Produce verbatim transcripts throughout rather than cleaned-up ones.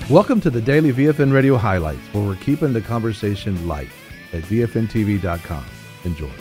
Welcome to the Daily V F N Radio Highlights, where we're keeping the conversation light at V F N T V dot com. Enjoy.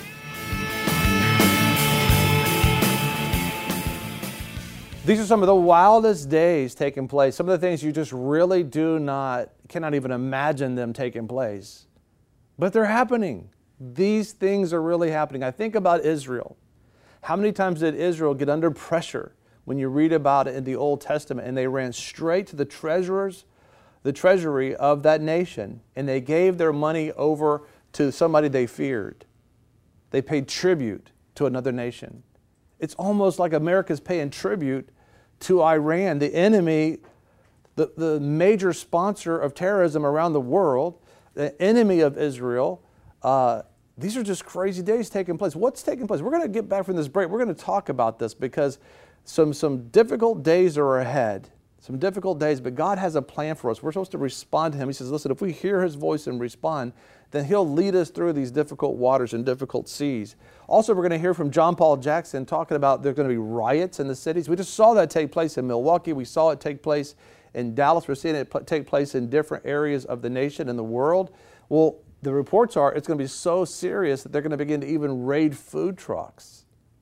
These are some of the wildest days taking place. Some of the things you just really do not, cannot even imagine them taking place. But they're happening. These things are really happening. I think about Israel. How many times did Israel get under pressure when you read about it in the Old Testament, and they ran straight to the treasurers, the treasury of that nation, and they gave their money over to somebody they feared. They paid tribute to another nation. It's almost like America's paying tribute to Iran, the enemy, the, the major sponsor of terrorism around the world, the enemy of Israel. Uh, these are just crazy days taking place. What's taking place? We're going to get back from this break. We're going to talk about this because some, some difficult days are ahead. Some difficult days, but God has a plan for us. We're supposed to respond to Him. He says, listen, if we hear His voice and respond, then He'll lead us through these difficult waters and difficult seas. Also, we're going to hear from John Paul Jackson talking about there's going to be riots in the cities. We just saw that take place in Milwaukee. We saw it take place in Dallas. We're seeing it take place in different areas of the nation and the world. Well, the reports are it's going to be so serious that they're going to begin to even raid food trucks.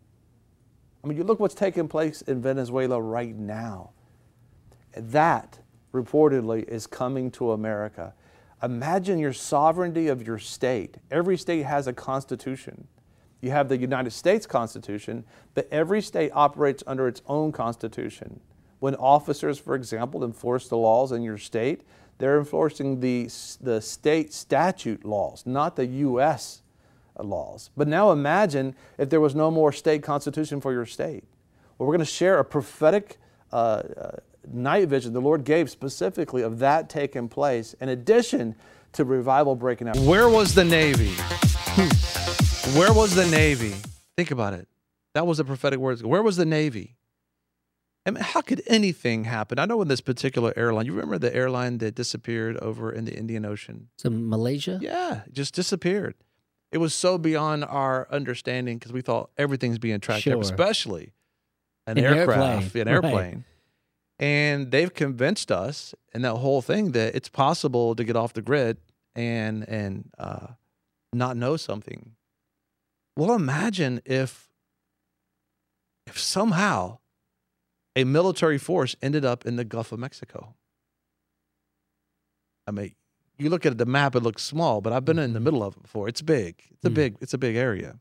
I mean, you look what's taking place in Venezuela right now. That, reportedly, is coming to America. Imagine your sovereignty of your state. Every state has a constitution. You have the United States Constitution, but every state operates under its own constitution. When officers, for example, enforce the laws in your state, they're enforcing the, the state statute laws, not the U S laws. But now imagine if there was no more state constitution for your state. Well, we're going to share a prophetic uh, uh, night vision the Lord gave specifically of that taking place, in addition to revival breaking out. Where was the Navy? Where was the Navy? Think about it. That was the prophetic words. Where was the Navy? I mean, how could anything happen? I know in this particular airline, you remember the airline that disappeared over in the Indian Ocean? So Malaysia? Yeah, it just disappeared. It was so beyond our understanding because we thought everything's being tracked Sure. up, especially an An aircraft, airplane. an airplane. Right. And they've convinced us in that whole thing that it's possible to get off the grid and and uh, not know something. Well, imagine if if somehow a military force ended up in the Gulf of Mexico. I mean, you look at the map; it looks small, but I've been in the middle of it before. It's big. It's a Mm. big. It's a big area.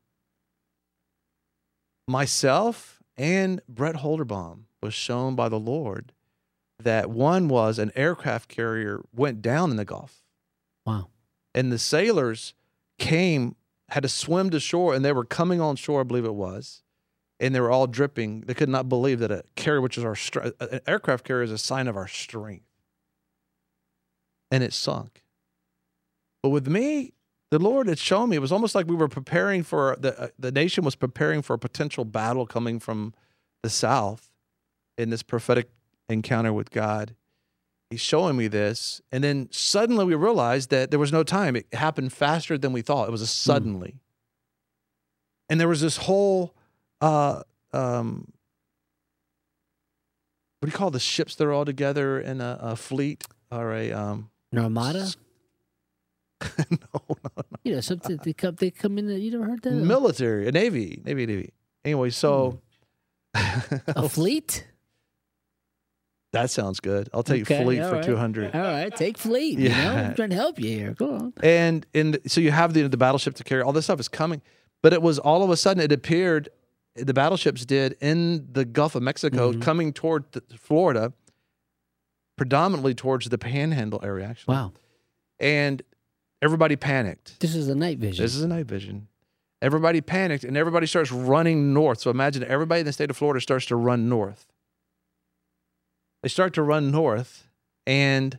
Myself and Brett Holderbaum was shown by the Lord that one was an aircraft carrier went down in the Gulf. Wow. And the sailors came, had to swim to shore, and they were coming on shore, I believe it was, and they were all dripping. They could not believe that a carrier, which is our str- an aircraft carrier, is a sign of our strength. And it sunk. But with me, the Lord had shown me, it was almost like we were preparing for, the, uh, the nation was preparing for a potential battle coming from the south in this prophetic encounter with God. He's showing me this. And then suddenly we realized that there was no time. It happened faster than we thought. It was a suddenly. Mm. And there was this whole, uh, um, what do you call the ships that are all together in a, a fleet or a... Um, An armada? no, no, no. You know, something they come, they come in. You never heard that? Military, a Navy, Navy, Navy. Anyway, so... Hmm. A fleet? That sounds good. I'll take Okay, fleet all for right. two hundred. All right, take fleet. You Yeah. know, I'm trying to help you here. Go on. And and so you have the the battleship to carry. All this stuff is coming, but it was all of a sudden it appeared, the battleships did in the Gulf of Mexico, Mhm. coming toward the, Florida, predominantly towards the Panhandle area, actually. Wow. And everybody panicked. This is a night vision. This is a night vision. Everybody panicked, and everybody starts running north. So imagine everybody in the state of Florida starts to run north. They start to run north, and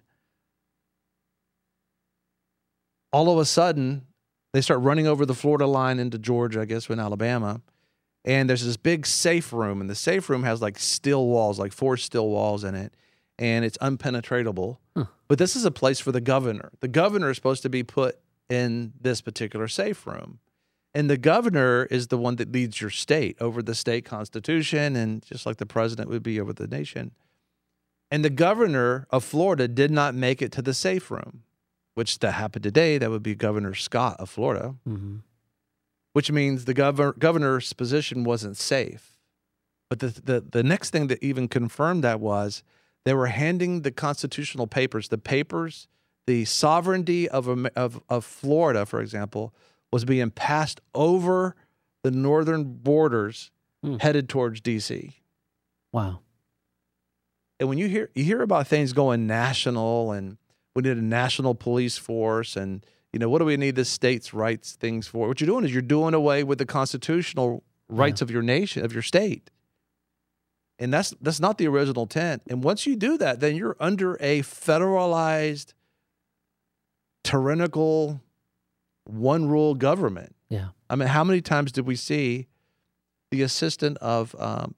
all of a sudden, they start running over the Florida line into Georgia, I guess, in Alabama. And there's this big safe room, and the safe room has like steel walls, like four steel walls in it, and it's unpenetratable. Huh. But this is a place for the governor. The governor is supposed to be put in this particular safe room. And the governor is the one that leads your state over the state constitution, and just like the president would be over the nation. And the governor of Florida did not make it to the safe room, which that happened today. That would be Governor Scott of Florida, Mm-hmm. which means the governor governor's position wasn't safe. But the, the the next thing that even confirmed that was they were handing the constitutional papers, the papers, the sovereignty of of of Florida, for example, was being passed over the northern borders, Mm. headed towards D C. Wow. And when you hear you hear about things going national, and we need a national police force, and you know, what do we need the states' rights things for? What you're doing is you're doing away with the constitutional rights Yeah. of your nation, of your state. And that's that's not the original intent. And once you do that, then you're under a federalized, tyrannical, one rule government. Yeah. I mean, how many times did we see the assistant of um,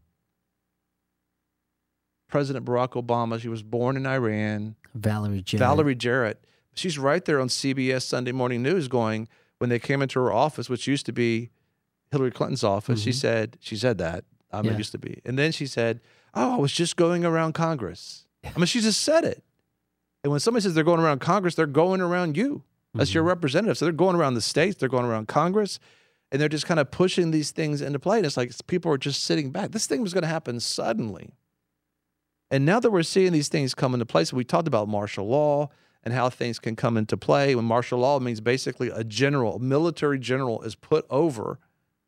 President Barack Obama? She was born in Iran. Valerie Jarrett. Valerie Jarrett. She's right there on C B S Sunday Morning News going, when they came into her office, which used to be Hillary Clinton's office, she Mhm. said, she said that. I mean, Yeah. it used to be. And then she said, oh, I was just going around Congress. I mean, she just said it. And when somebody says they're going around Congress, they're going around you. That's your representative. So they're going around the states, they're going around Congress, and they're just kind of pushing these things into play. And it's like people are just sitting back. This thing was going to happen suddenly. And now that we're seeing these things come into place, we talked about martial law and how things can come into play. When martial law means basically a general, a military general is put over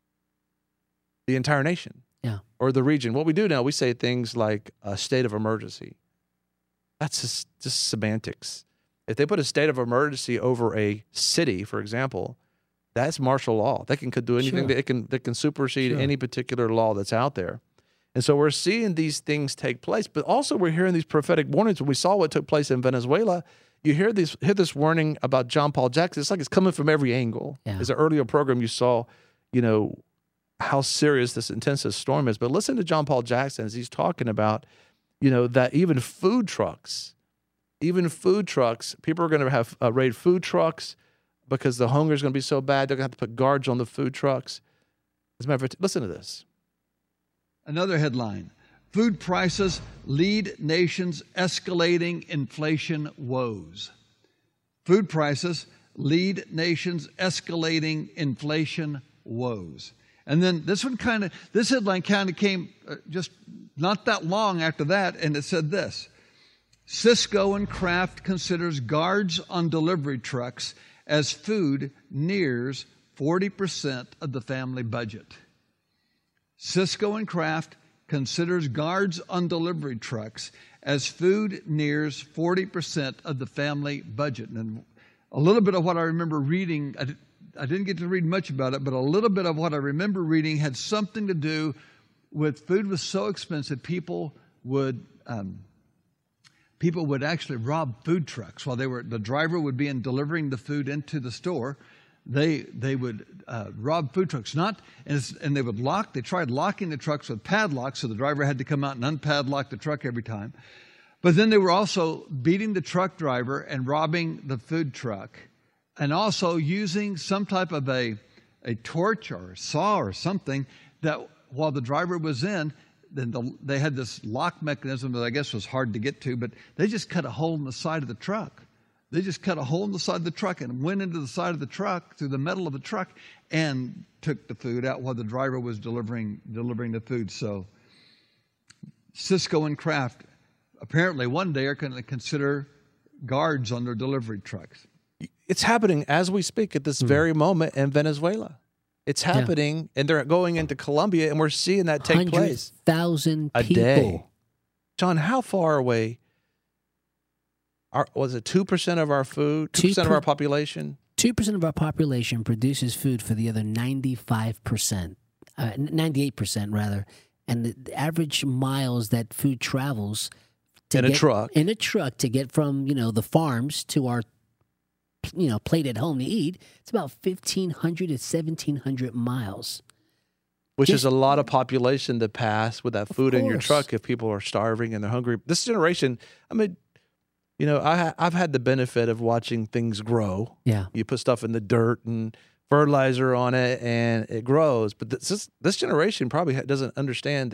the entire nation. Yeah. Or the region. What we do now, we say things like a state of emergency. That's just, just semantics. If they put a state of emergency over a city, for example, that's martial law. They can could do anything. Sure. That it can they can supersede Sure. any particular law that's out there. And so we're seeing these things take place, but also we're hearing these prophetic warnings. When we saw what took place in Venezuela, you hear these hear this warning about John Paul Jackson. It's like it's coming from every angle. Yeah. As an earlier program, you saw, you know, how serious this intensive storm is. But listen to John Paul Jackson as he's talking about, you know, that even food trucks, even food trucks, people are going to have uh, raid food trucks because the hunger is going to be so bad. They're going to have to put guards on the food trucks. As a matter of fact, listen to this. Another headline: food prices lead nations escalating inflation woes. Food prices lead nations escalating inflation woes. And then this one kind of, this headline kind of came uh, just not that long after that, and it said this: Cisco and Kraft considers guards on delivery trucks as food nears forty percent of the family budget. Cisco and Kraft considers guards on delivery trucks as food nears forty percent of the family budget. And a little bit of what I remember reading, I, did, I didn't get to read much about it, but a little bit of what I remember reading had something to do with food was so expensive, people would um, people would actually rob food trucks while they were, the driver would be in delivering the food into the store. They they would uh, rob food trucks, not and, it's, and they would lock. They tried locking the trucks with padlocks, so the driver had to come out and unpadlock the truck every time. But then they were also beating the truck driver and robbing the food truck, and also using some type of a a torch or a saw or something that while the driver was in, then the, they had this lock mechanism that I guess was hard to get to, but they just cut a hole in the side of the truck. They just cut a hole in the side of the truck and went into the side of the truck, through the metal of the truck, and took the food out while the driver was delivering delivering the food. So Cisco and Kraft apparently one day are going to consider guards on their delivery trucks. It's happening as we speak at this very moment in Venezuela. It's happening, and they're going into Colombia, and we're seeing that take place. one hundred thousand A people. day. John, how far away are, was it two percent of our food, two percent of per- our population? two percent of our population produces food for the other ninety-five percent, uh, ninety-eight percent rather. And the, the average miles that food travels to In a get- truck. in a truck to get from, you know, the farms to our, you know, plate at home to eat, it's about fifteen hundred to seventeen hundred miles. Which Just- is a lot of population to pass with that food in your course. truck if people are starving and they're hungry. This generation, I mean, you know, I, ha- I've had the benefit of watching things grow. Yeah. You put stuff in the dirt and fertilizer on it, and it grows. But this this, this generation probably ha- doesn't understand that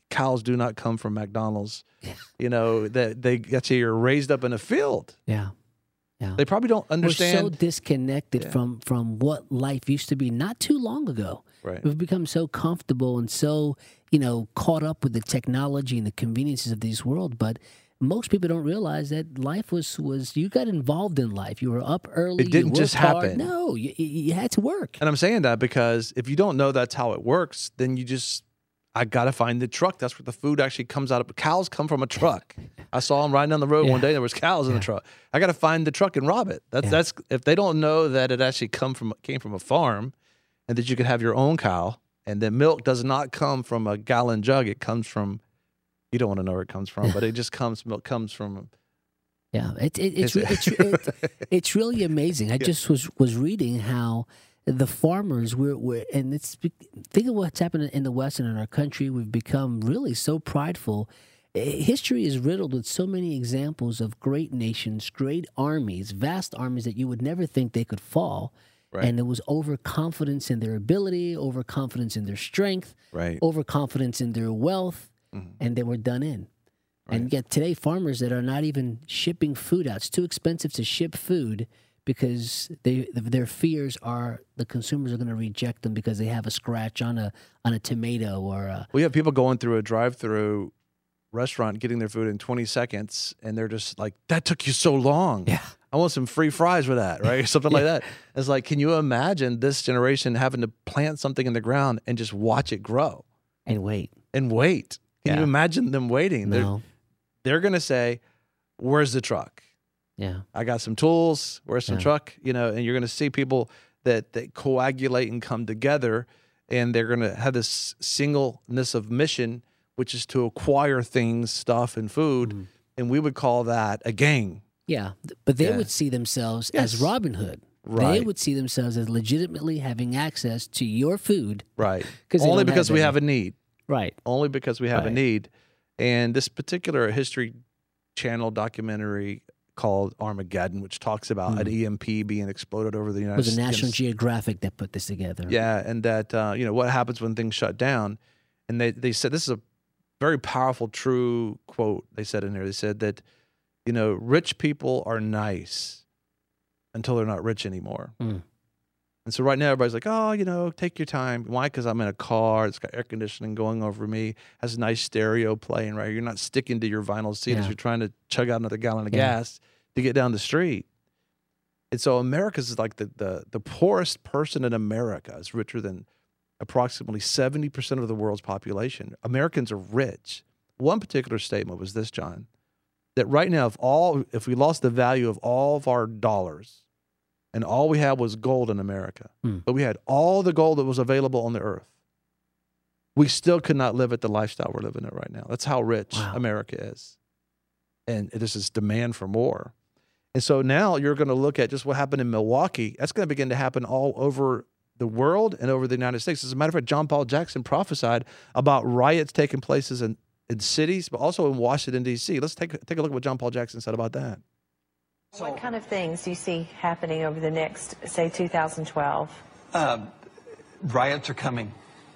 cows do not come from McDonald's. You know, that they actually are raised up in a field. Yeah. Yeah. They probably don't understand. We're so disconnected Yeah. from from what life used to be not too long ago. Right. We've become so comfortable and so, you know, caught up with the technology and the conveniences of this world. But most people don't realize that life was, was you got involved in life. You were up early. It didn't you just worked hard. happen. No, you, you you had to work. And I'm saying that because if you don't know that's how it works, then you just, I got to find the truck. That's where the food actually comes out of. Cows come from a truck. I saw them riding down the road Yeah. one day. There was cows in the truck. I got to find the truck and rob it. That's Yeah. that's if they don't know that it actually come from came from a farm, and that you could have your own cow, and that milk does not come from a gallon jug. It comes from, you don't want to know where it comes from, but it just comes. Milk comes from. Yeah, it, it, it's it's it's, it's really amazing. I just was was reading how the farmers were, were and it's think of what's happening in the West and in our country. We've become really so prideful. History is riddled with so many examples of great nations, great armies, vast armies that you would never think they could fall. Right. And it was overconfidence in their ability, overconfidence in their strength, Right. overconfidence in their wealth, Mhm. and they were done in. And yet today, farmers that are not even shipping food out, it's too expensive to ship food because they their fears are the consumers are going to reject them because they have a scratch on a on a tomato or a, We have people going through a drive-through restaurant getting their food in twenty seconds, and they're just like, "That took you so long." Yeah. I want some free fries with that, right? Something like that. It's like, can you imagine this generation having to plant something in the ground and just watch it grow and wait. and wait? Can Yeah. you imagine them waiting? They're, No. they're going to say, "Where's the truck? Yeah. I got some tools. Where's some Yeah. truck?" You know, and you're going to see people that, that coagulate and come together, and they're going to have this singleness of mission, which is to acquire things, stuff, and food. Mm-hmm. And we would call that a gang. Yeah. But they Yeah. would see themselves Yes. as Robin Hood. They Right. would see themselves as legitimately having access to your food. Right. 'Cause they Only don't because have we any. have a need. Right. Only because we have a Right. need. And this particular History Channel documentary called Armageddon, which talks about an E M P being exploded over the It United was a States. National Geographic that put this together. Yeah, and that uh, you know what happens when things shut down. And they they said this is a very powerful, true quote. They said in there. They said that you know rich people are nice until they're not rich anymore. Mm. And so right now everybody's like, oh, you know, take your time. Why? Because I'm in a car. It's got air conditioning going over me. Has a nice stereo playing. Right, you're not sticking to your vinyl seat as Yeah. you're trying to chug out another gallon of Yeah. gas to get down the street. And so America's like the, the the poorest person in America is richer than approximately seventy percent of the world's population. Americans are rich. One particular statement was this, John, that right now, if all if we lost the value of all of our dollars and all we had was gold in America, Hmm. but we had all the gold that was available on the earth, we still could not live at the lifestyle we're living at right now. That's how rich Wow. America is. And there's this demand for more. And so now you're going to look at just what happened in Milwaukee. That's going to begin to happen all over the world and over the United States. As a matter of fact, John Paul Jackson prophesied about riots taking places in, in cities, but also in Washington, D C. Let's take, take a look at what John Paul Jackson said about that. What kind of things do you see happening over the next, say, two thousand twelve? Um, riots are coming.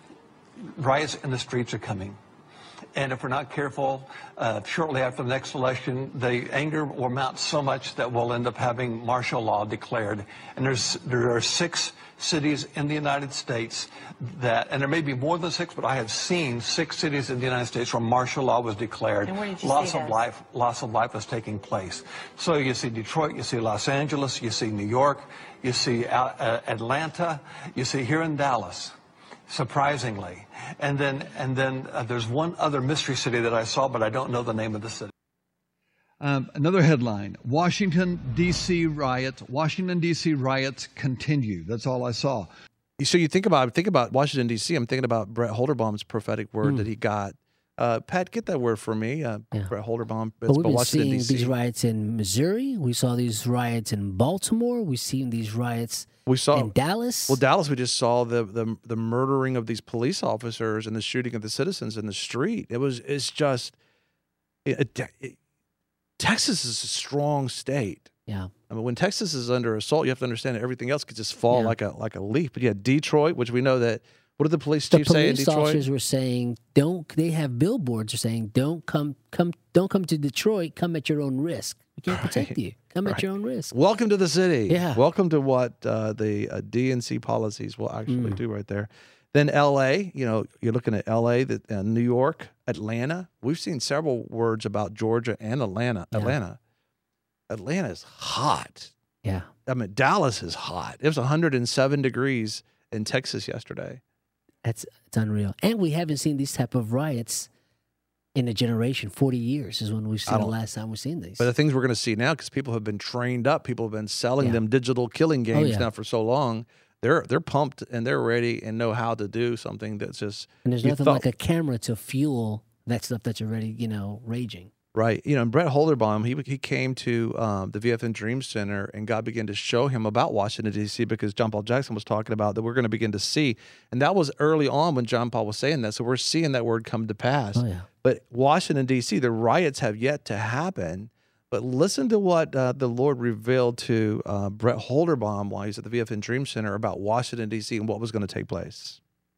Riots in the streets are coming. And if we're not careful, uh, shortly after the next election, the anger will mount so much that we'll end up having martial law declared. And there's there are six cities in the United States that, and there may be more than six, but I have seen six cities in the United States where martial law was declared. And where did you loss see of this? life, loss of life was taking place. So you see Detroit, you see Los Angeles, you see New York, you see uh, uh, Atlanta, you see here in Dallas. Surprisingly, and then and then uh, there's one other mystery city that I saw, but I don't know the name of the city. Um, another headline: Washington D C riots. Washington D C riots continue. That's all I saw. So you think about think about Washington, D C. I'm thinking about Brett Holderbaum's prophetic word Mm. that he got. Uh, Pat, get that word for me. Uh, Yeah. Brett Holderbaum. But It's we've been Washington, seeing D C. these riots in Missouri. We saw these riots in Baltimore. We've seen these riots We saw in Dallas. Well, Dallas, we just saw the, the the murdering of these police officers and the shooting of the citizens in the street. It was it's just it, it, it- Texas is a strong state. yeah. I mean, when Texas is under assault, you have to understand that everything else could just fall Yeah. like a like a leaf. But you had Detroit, which we know that What did the police The chief say in police Detroit? officers were saying, "Don't." They have billboards are saying, "Don't come, come, don't come to Detroit. Come at your own risk. We can't protect Right. you. Come Right. at your own risk." Welcome to the city. Yeah. Welcome to what uh, the uh, D N C policies will actually Mm. do right there. Then L A, you know, you're looking at L A, the, uh, New York, Atlanta. We've seen several words about Georgia and Atlanta. Yeah. Atlanta. Atlanta is hot. Yeah, I mean, Dallas is hot. It was one hundred seven degrees in Texas yesterday. that's it's unreal. And we haven't seen these type of riots in a generation. Forty years is when we've I seen the don't- last time we've seen these. But the things we're going to see now, because people have been trained up, people have been selling Yeah. them digital killing games yeah. now for so long. They're they're pumped and they're ready and know how to do something that's just and there's you nothing thought- like a camera to fuel that stuff that's already, you know, raging. right. You know, and Brett Holderbaum, he he came to um, the V F N Dream Center, and God began to show him about Washington D C because John Paul Jackson was talking about that we're going to begin to see, and that was early on when John Paul was saying that. So we're seeing that word come to pass. Oh yeah. But Washington, D C, the riots have yet to happen. But listen to what uh, the Lord revealed to uh, Brett Holderbaum while he's at the V F N Dream Center about Washington, D C, and what was going to take place.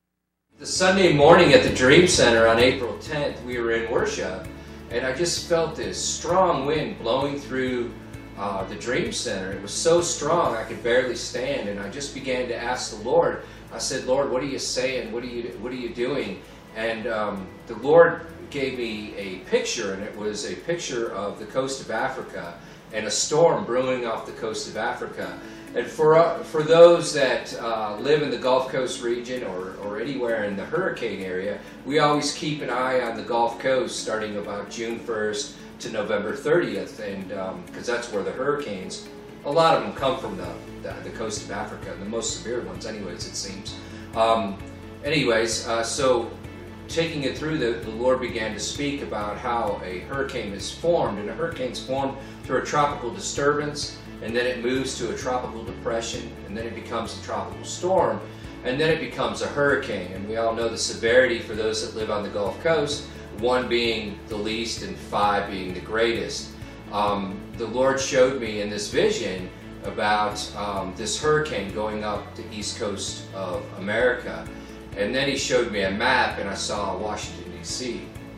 The Sunday morning at the Dream Center on April tenth, we were in worship, and I just felt this strong wind blowing through uh, the Dream Center. It was so strong I could barely stand, and I just began to ask the Lord. I said, "Lord, what are you saying? What are you What are you doing?" And um, the Lord gave me a picture, and it was a picture of the coast of Africa and a storm brewing off the coast of Africa. And for uh, for those that uh, live in the Gulf Coast region or, or anywhere in the hurricane area, we always keep an eye on the Gulf Coast starting about June first to November thirtieth, and because um, that's where the hurricanes, a lot of them come from the, the, the coast of Africa, the most severe ones anyways, it seems. Um, anyways, uh, so taking it through, the, the Lord began to speak about how a hurricane is formed, and a hurricane's formed through a tropical disturbance, and then it moves to a tropical depression, and then it becomes a tropical storm, and then it becomes a hurricane. And we all know the severity for those that live on the Gulf Coast, one being the least and five being the greatest. Um, the Lord showed me in this vision about um, this hurricane going up the east coast of America. And then he showed me a map, and I saw Washington, D C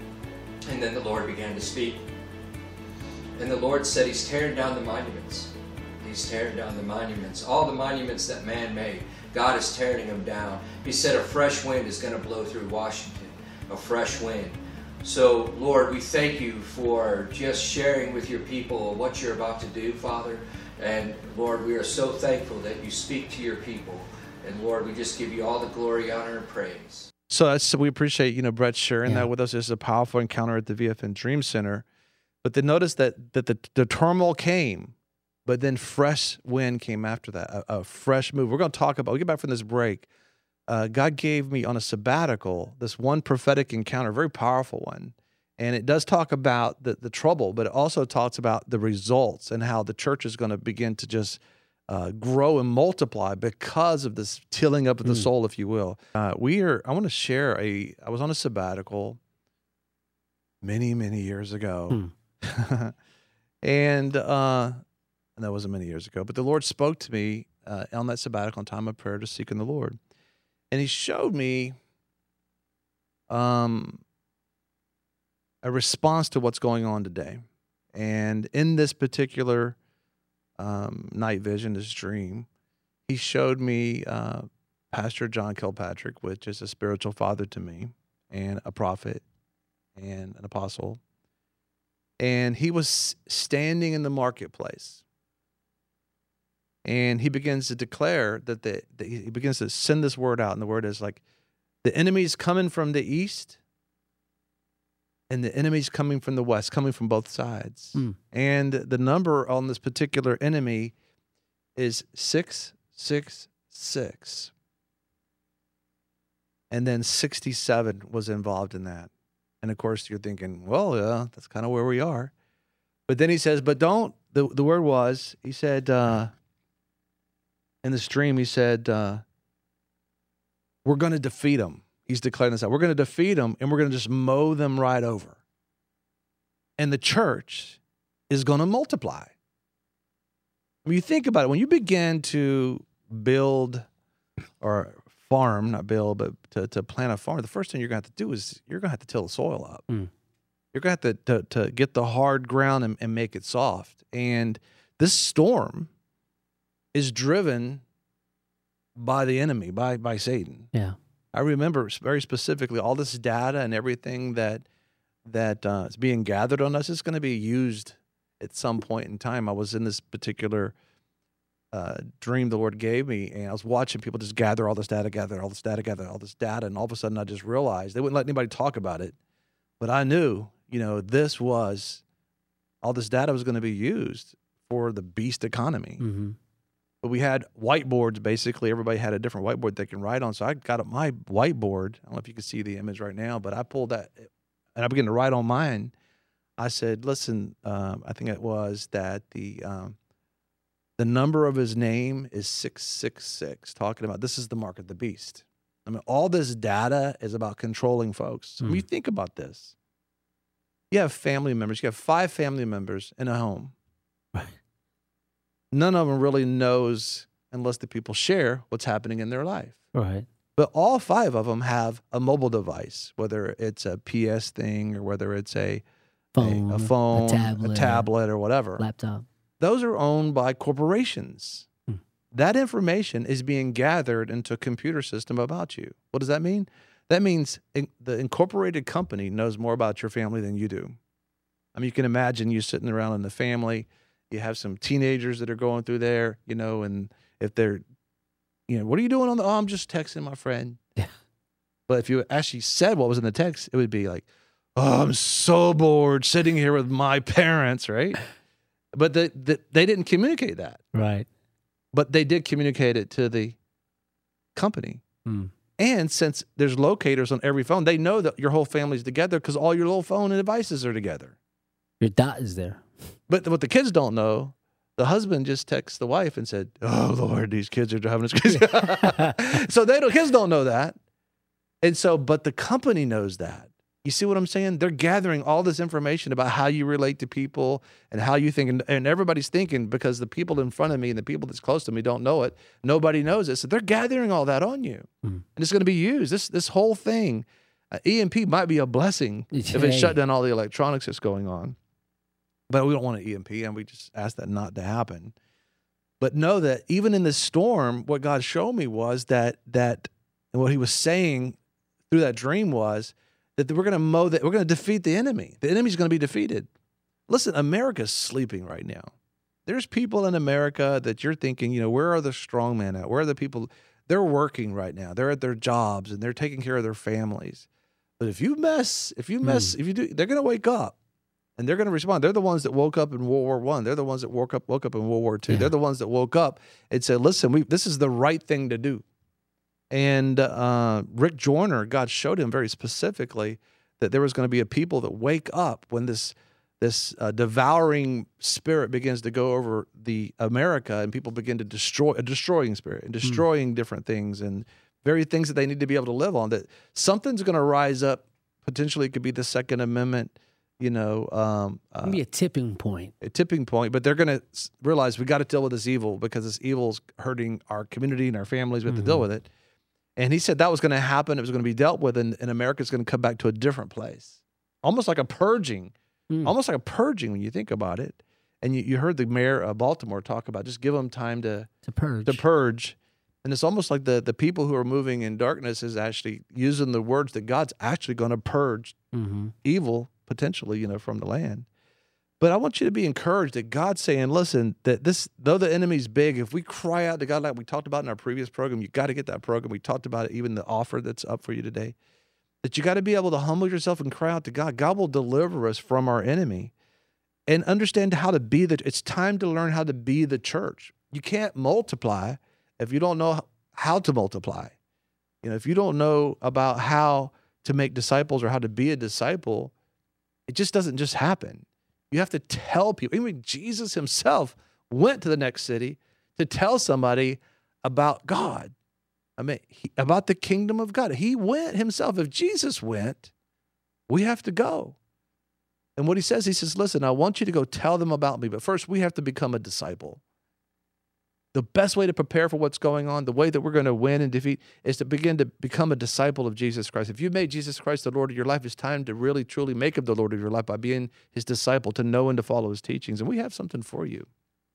And then the Lord began to speak. And the Lord said he's tearing down the monuments. He's tearing down the monuments. All the monuments that man made, God is tearing them down. He said a fresh wind is going to blow through Washington. A fresh wind. So, Lord, we thank you for just sharing with your people what you're about to do, Father. And, Lord, we are so thankful that you speak to your people. And Lord, we just give you all the glory, honor, and praise. So, that's, so we appreciate, you know, Brett sharing Yeah. that with us. It's a powerful encounter at the V F N Dream Center. But then notice that that the, the turmoil came, but then fresh wind came after that, a, a fresh move. We're going to talk about, we get back from this break. Uh, God gave me on a sabbatical this one prophetic encounter, a very powerful one. And it does talk about the, the trouble, but it also talks about the results and how the church is going to begin to just Uh, grow and multiply because of this tilling up of the Mm. soul, if you will. Uh, we are. I want to share a. I was on a sabbatical many, many years ago, and uh, and that wasn't many years ago. But the Lord spoke to me uh, on that sabbatical in time of prayer, to seeking the Lord, and He showed me um a response to what's going on today, and in this particular Um, night vision, this dream, he showed me uh, Pastor John Kilpatrick, which is a spiritual father to me, and a prophet, and an apostle. And he was standing in the marketplace, and he begins to declare that the, the he begins to send this word out, and the word is like, the enemy's coming from the east, and the enemy's coming from the west, coming from both sides. Mm. And the number on this particular enemy is six six six. And then sixty-seven was involved in that. And of course, you're thinking, well, yeah, that's kind of where we are. But then he says, but don't, the, the word was, he said, uh, in the stream, he said, uh, we're going to defeat them. He's declaring this out. We're going to defeat them, and we're going to just mow them right over. And the church is going to multiply. When you think about it, when you begin to build or farm, not build, but to, to plant a farm, the first thing you're going to have to do is you're going to have to till the soil up. Mm. You're going to have to, to, to get the hard ground and, and make it soft. And this storm is driven by the enemy, by by Satan. Yeah. I remember very specifically all this data and everything that that uh, is being gathered on us is going to be used at some point in time. I was in this particular uh, dream the Lord gave me, and I was watching people just gather all this data, gather all this data, gather all this data, and all of a sudden I just realized they wouldn't let anybody talk about it, but I knew, you know, this was all this data was going to be used for the beast economy. Mm-hmm. But we had whiteboards. Basically, everybody had a different whiteboard they can write on. So I got my whiteboard. I don't know if you can see the image right now, but I pulled that and I began to write on mine. I said, listen, um, I think it was that the um, the number of his name is six six six, talking about this is the mark of the beast. I mean, all this data is about controlling folks. Mm. When you think about this, you have family members. You have five family members in a home. Right. None of them really knows unless the people share what's happening in their life. Right. But all five of them have a mobile device, whether it's a P S thing or whether it's a Phone, a, a phone, a tablet, a tablet or whatever. Laptop. Those are owned by corporations. Hmm. That information is being gathered into a computer system about you. What does that mean? That means in, the incorporated company knows more about your family than you do. I mean, you can imagine you sitting around in the family. You have some teenagers that are going through there, you know, and if they're, you know, what are you doing on the, oh, I'm just texting my friend. Yeah. But if you actually said what was in the text, it would be like, oh, I'm so bored sitting here with my parents, right? But the, the, they didn't communicate that. Right. But they did communicate it to the company. Mm. And since there's locators on every phone, they know that your whole family's together because all your little phone and devices are together. Your dot is there. But what the kids don't know, the husband just texts the wife and said, oh, Lord, these kids are driving us crazy. So they don't, kids don't know that. And so, but the company knows that. You see what I'm saying? They're gathering all this information about how you relate to people and how you think. And, and everybody's thinking because the people in front of me and the people that's close to me don't know it. Nobody knows it. So they're gathering all that on you. Mm. And it's going to be used. This, this whole thing, uh, E M P might be a blessing if it shut down all the electronics that's going on. But we don't want an E M P, and we just ask that not to happen. But know that even in this storm, what God showed me was that that, and what He was saying through that dream was that we're going to mow that we're going to defeat the enemy. The enemy's going to be defeated. Listen, America's sleeping right now. There's people in America that you're thinking, you know, where are the strong men at? Where are the people? They're working right now. They're at their jobs and they're taking care of their families. But if you mess, if you mess, mm. if you do, they're going to wake up. And they're going to respond. They're the ones that woke up in World War One. They're the ones that woke up woke up in World War Two. Yeah. They're the ones that woke up and said, listen, we, this is the right thing to do. And uh, Rick Joyner, God showed him very specifically that there was going to be a people that wake up when this this uh, devouring spirit begins to go over the America and people begin to destroy, a destroying spirit and destroying mm. different things and very things that they need to be able to live on, that something's going to rise up. Potentially it could be the Second Amendment. You know, um, uh, be a tipping point. A tipping point, but they're going to realize we got to deal with this evil because this evil is hurting our community and our families. We have mm-hmm. to deal with it. And he said that was going to happen. It was going to be dealt with, and, and America's going to come back to a different place, almost like a purging, mm. almost like a purging when you think about it. And you, you heard the mayor of Baltimore talk about just give them time to to purge. To purge. And it's almost like the the people who are moving in darkness is actually using the words that God's actually going to purge mm-hmm. evil. Potentially, you know, from the land. But I want you to be encouraged that God's saying, listen, that this, though the enemy's big, if we cry out to God like we talked about in our previous program, you got to get that program. We talked about it, even the offer that's up for you today, that you got to be able to humble yourself and cry out to God. God will deliver us from our enemy and understand how to be the, it's time to learn how to be the church. You can't multiply if you don't know how to multiply. You know, if you don't know about how to make disciples or how to be a disciple, it just doesn't just happen. You have to tell people. Even Jesus himself went to the next city to tell somebody about God. I mean, he, about the kingdom of God. He went himself. If Jesus went, we have to go. And what he says, he says, listen, I want you to go tell them about me. But first, we have to become a disciple. The best way to prepare for what's going on, the way that we're going to win and defeat, is to begin to become a disciple of Jesus Christ. If you've made Jesus Christ the Lord of your life, it's time to really, truly make him the Lord of your life by being his disciple, to know and to follow his teachings. And we have something for you.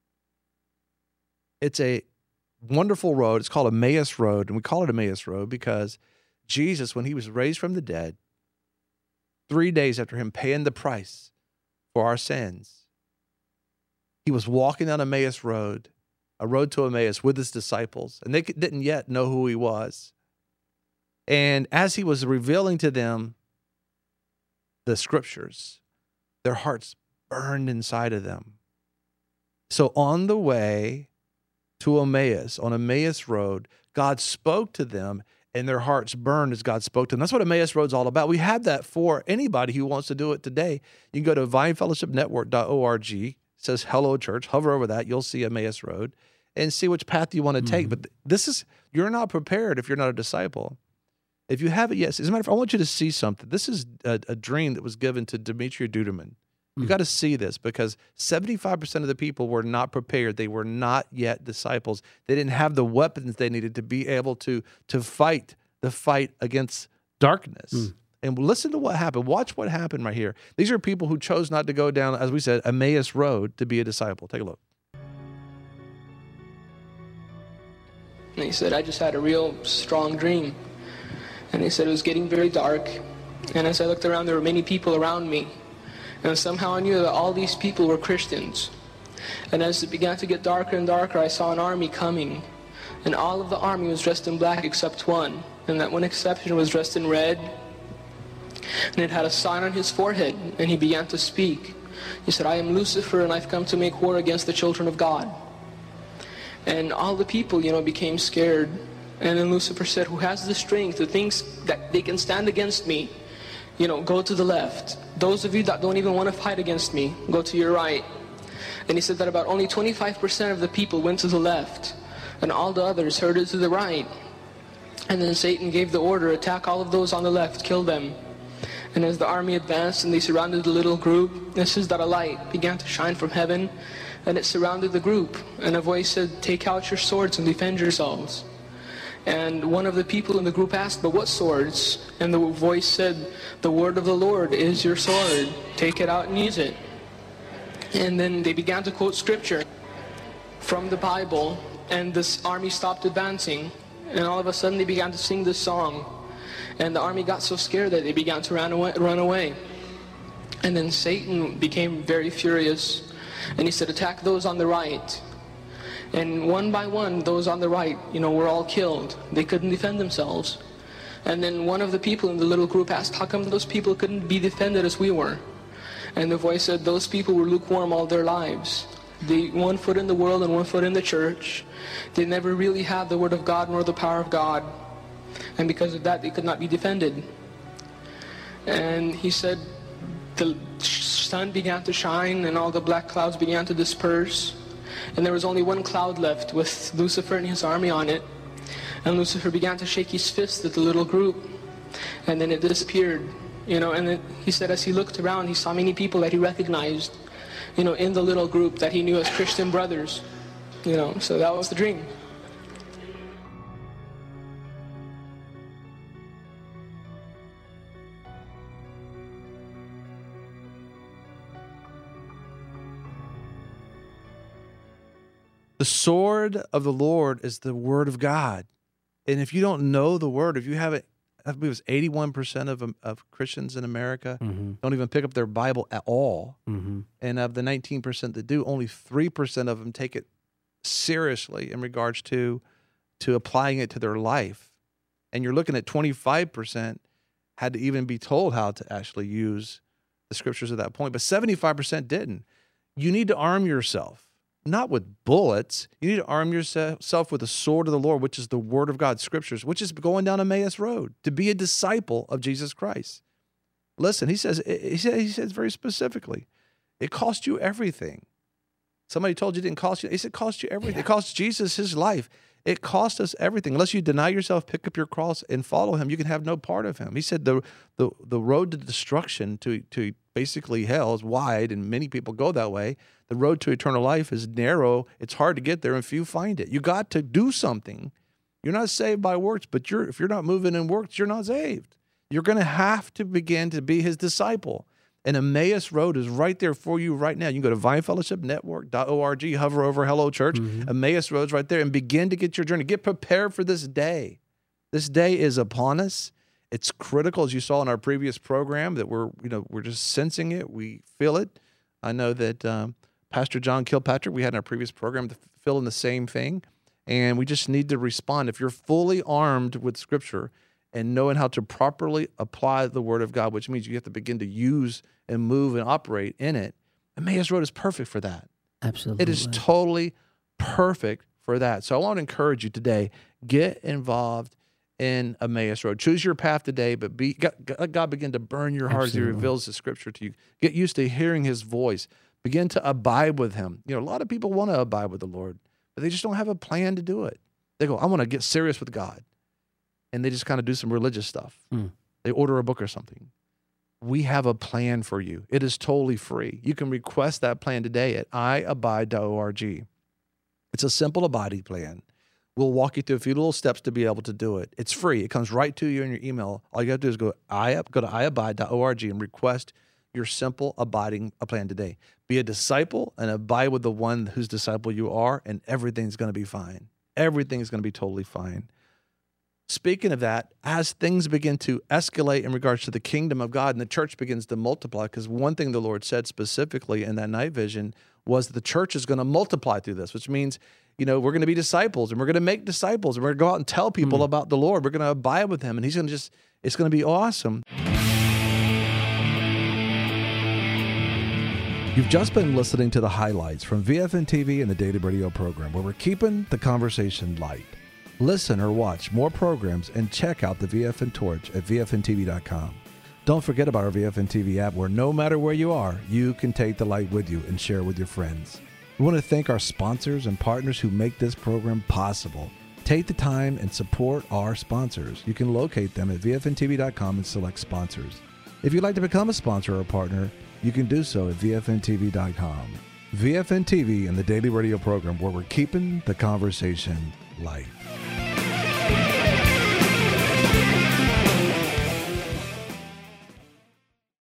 It's a wonderful road. It's called Emmaus Road, and we call it Emmaus Road because Jesus, when he was raised from the dead, three days after him paying the price for our sins, he was walking down Emmaus Road, a road to Emmaus with his disciples, and they didn't yet know who he was. And as he was revealing to them the scriptures, their hearts burned inside of them. So on the way to Emmaus, on Emmaus Road, God spoke to them, and their hearts burned as God spoke to them. That's what Emmaus Road's all about. We have that for anybody who wants to do it today. You can go to vine fellowship network dot org. It says Hello Church. Hover over that. You'll see Emmaus Road and see which path you want to take. Mm-hmm. But this is, you're not prepared if you're not a disciple. If you haven't yet, as a matter of fact, I want you to see something. This is a, a dream that was given to Dimitri Duduman. You got to see this because seventy-five percent of the people were not prepared. They were not yet disciples. They didn't have the weapons they needed to be able to, to fight the fight against darkness. Mm. And listen to what happened. Watch what happened right here. These are people who chose not to go down, as we said, Emmaus Road to be a disciple. Take a look. And he said, I just had a real strong dream. And he said it was getting very dark. And as I looked around, there were many people around me. And somehow I knew that all these people were Christians. And as it began to get darker and darker, I saw an army coming. And all of the army was dressed in black except one. And that one exception was dressed in red. And it had a sign on his forehead. And he began to speak. He said, I am Lucifer, and I've come to make war against the children of God. And all the people, you know, became scared. And then Lucifer said, who has the strength, who thinks that they can stand against me, you know, go to the left. Those of you that don't even want to fight against me, go to your right. And he said that about only twenty-five percent of the people went to the left, and all the others herded to the right. And then Satan gave the order, attack all of those on the left, kill them. And as the army advanced and they surrounded the little group, it says that a light began to shine from heaven, and it surrounded the group. And a voice said, take out your swords and defend yourselves. And one of the people in the group asked, but what swords? And the voice said, the word of the Lord is your sword. Take it out and use it. And then they began to quote scripture from the Bible, and this army stopped advancing. And all of a sudden they began to sing this song. And the army got so scared that they began to run away. Run away. And then Satan became very furious. And he said, attack those on the right. And one by one, those on the right, you know, were all killed. They couldn't defend themselves. And then one of the people in the little group asked, how come those people couldn't be defended as we were? And the voice said, those people were lukewarm all their lives. They one foot in the world and one foot in the church. They never really had the word of God nor the power of God. And because of that, they could not be defended. And he said, the sun began to shine and all the black clouds began to disperse. And there was only one cloud left with Lucifer and his army on it. And Lucifer began to shake his fist at the little group. And then it disappeared. You know, and it, he said as he looked around, he saw many people that he recognized, you know, in the little group that he knew as Christian brothers. You know, so that was the dream. The sword of the Lord is the word of God. And if you don't know the word, if you haven't, I believe it's eighty-one percent of, of Christians in America mm-hmm. don't even pick up their Bible at all. Mm-hmm. And of the nineteen percent that do, only three percent of them take it seriously in regards to, to applying it to their life. And you're looking at twenty-five percent had to even be told how to actually use the scriptures at that point. But seventy-five percent didn't. You need to arm yourself. Not with bullets. You need to arm yourself with the sword of the Lord, which is the word of God, scriptures, which is going down Emmaus Road to be a disciple of Jesus Christ. Listen, he says, he says, he says very specifically, it cost you everything. Somebody told you it didn't cost you. He said it cost you everything. Yeah. It cost Jesus his life. It cost us everything. Unless you deny yourself, pick up your cross, and follow him, you can have no part of him. He said the the, the road to destruction, to, to basically hell, is wide, and many people go that way. The road to eternal life is narrow. It's hard to get there, and few find it. You got to do something. You're not saved by works, but you're if you're not moving in works, you're not saved. You're going to have to begin to be his disciple. And Emmaus Road is right there for you right now. You can go to vine fellowship network dot org, hover over Hello Church. Mm-hmm. Emmaus Road's right there, and begin to get your journey. Get prepared for this day. This day is upon us. It's critical, as you saw in our previous program, that we're you know we're just sensing it. We feel it. I know that um, Pastor John Kilpatrick, we had in our previous program, feeling the same thing, and we just need to respond. If you're fully armed with Scripture and knowing how to properly apply the Word of God, which means you have to begin to use and move and operate in it, Emmaus Road is perfect for that. Absolutely. It is totally perfect for that. So I want to encourage you today, get involved in Emmaus Road. Choose your path today, but be, let God begin to burn your heart Absolutely. As he reveals the Scripture to you. Get used to hearing his voice. Begin to abide with him. You know, a lot of people want to abide with the Lord, but they just don't have a plan to do it. They go, I want to get serious with God. And they just kind of do some religious stuff. Mm. They order a book or something. We have a plan for you. It is totally free. You can request that plan today at i abide dot org. It's a simple abiding plan. We'll walk you through a few little steps to be able to do it. It's free. It comes right to you in your email. All you have to do is go, I, go to i abide dot org and request your simple abiding plan today. Be a disciple and abide with the one whose disciple you are, and everything's going to be fine. Everything's going to be totally fine. Speaking of that, as things begin to escalate in regards to the kingdom of God and the church begins to multiply, because one thing the Lord said specifically in that night vision was that the church is going to multiply through this, which means, you know, we're going to be disciples and we're going to make disciples and we're going to go out and tell people mm. about the Lord. We're going to abide with him, and he's going to just, it's going to be awesome. You've just been listening to the highlights from V F N T V and the Daily Radio program, where we're keeping the conversation light. Listen or watch more programs and check out the V F N Torch at V F N T V dot com. Don't forget about our V F N T V app, where no matter where you are, you can take the light with you and share with your friends. We want to thank our sponsors and partners who make this program possible. Take the time and support our sponsors. You can locate them at V F N T V dot com and select sponsors. If you'd like to become a sponsor or a partner, you can do so at V F N T V dot com. V F N T V and the Daily Radio program, where we're keeping the conversation light.